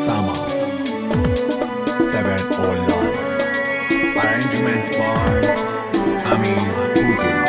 Sama 7 online. Arrangement by Amir Huzuri.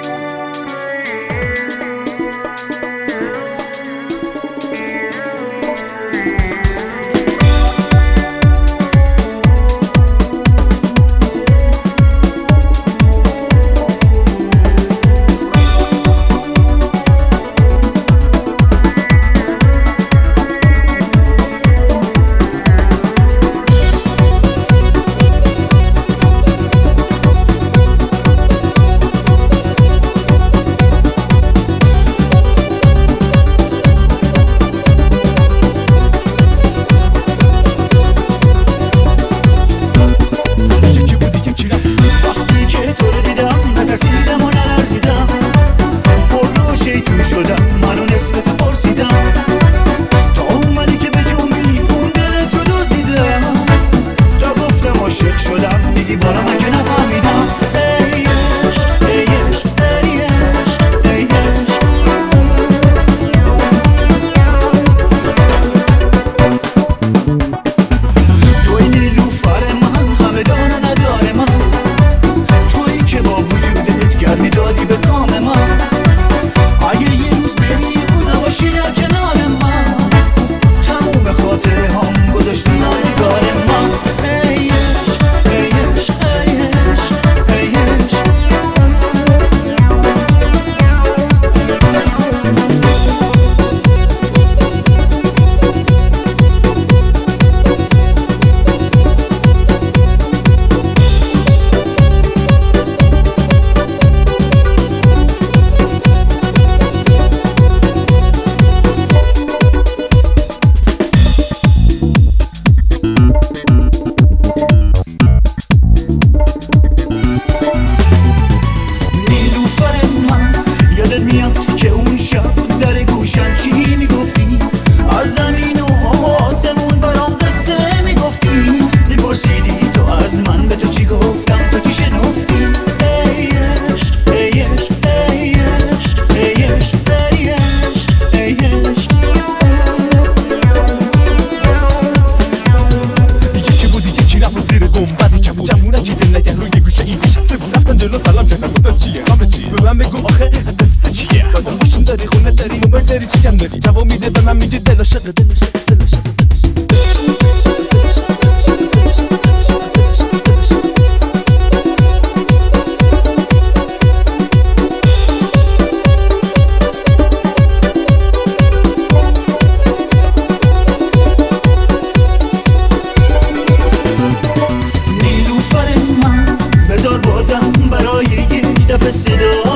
منو نصف تو پرسیدم تا اومدی که به جنبی اون دل تو دوزیدم تا گفتم عاشق شدم میگی بالا من که نفهمیدم ای عشق ای عشق ای عشق ای عشق توی نیلوفر من همه دار نداره من تویی که با وجودت گرمی دادی به کام من اگه یه روز بری و نباشی در کنار من تموم خاطره هم گذاشتی یادگار من ای عشق ای عشق ای عشق ای عشق یادت میاد که اون شب در گوشم چی میگفتی از زمین و آسمون برام قصه میگفتی میپرسیدی تو از من به تو چی گفتم تو چی شنفتی ای عشق ای عشق ای عشق ای عشق ای عشق ای عشق یکی بود یکی رفت زیر گنبد جمعونه که دل نگه روی گوشه این نشسته بود رفتن جلو سلام کردن گفتم چیه غم چیه به من بگو آخه قصه چیه ماشین داری خونه داری موبایل داری چیکم داری جواب میده به من میگه دل عاشق دل عاشق دل عاشق نیلوفر من بذار بازم برای یک دفعه صدا